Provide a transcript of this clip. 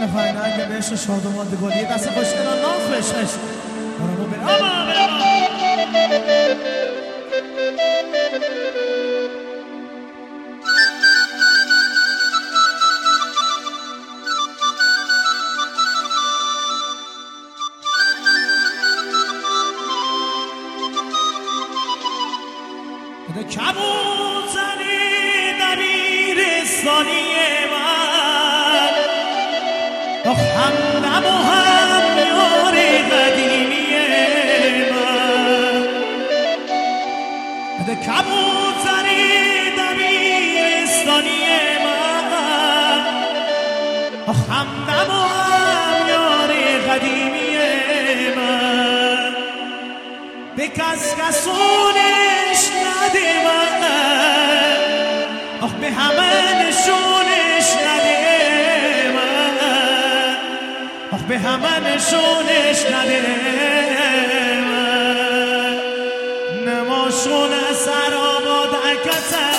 نخواهی نگه بهش شادمان دگالی دست خوشگل ناخ بشش برامو برام کبود زنی دبیرستانی من همدم و هم یار قدیمی من کبود زنی دبیرستانی من همدم و هم یار قدیمی من به کس کسونش نده من به همه نشونش نده من به همه نشونش نده من نماشون سر آباد کسه